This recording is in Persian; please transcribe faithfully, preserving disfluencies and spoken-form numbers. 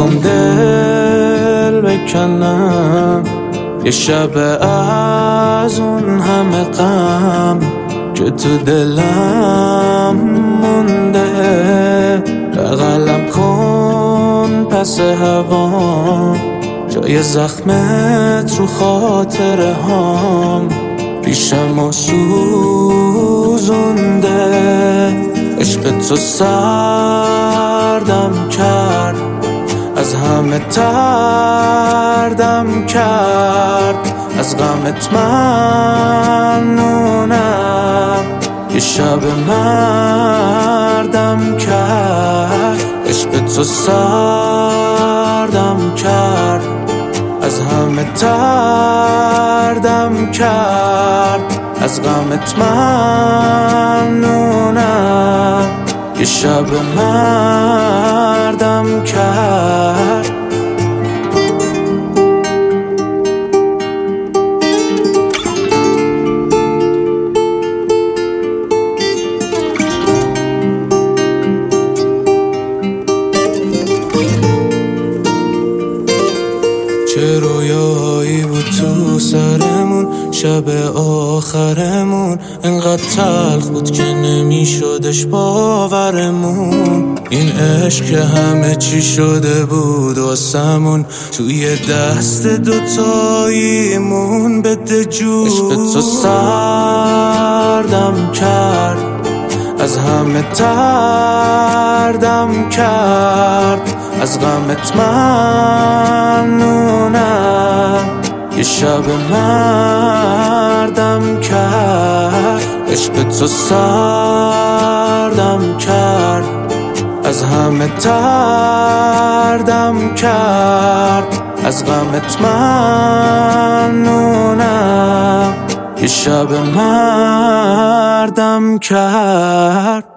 میخوام دل بکنم یه شب از اون همه غم که تو دلم مونده. بغلم کن پس هوام جای زخمت رو خاطره هام پیشم و سوزونده. عشق تو سردم کرد از همه تردم کرد از غمت ممنونم یه شب مردم کرد. عشق تو سردم کرد از همه تردم کرد از غمت ممنونم یه شب مردم کرد. چه رویایی بود تو سرمون شب آخرمون، انقدر تلخ بود که نمیشدش باورمون. این عشق که همه چی شده بود واسمون توی دست دوتاییمون بده جون. عشق تو سردم کرد از همه تردم کرد از غمت ممنونم یه شب مردم کرد. عشق تو سردم کرد از همه تردم کرد از غمت ممنونم یه شب مردم کرد.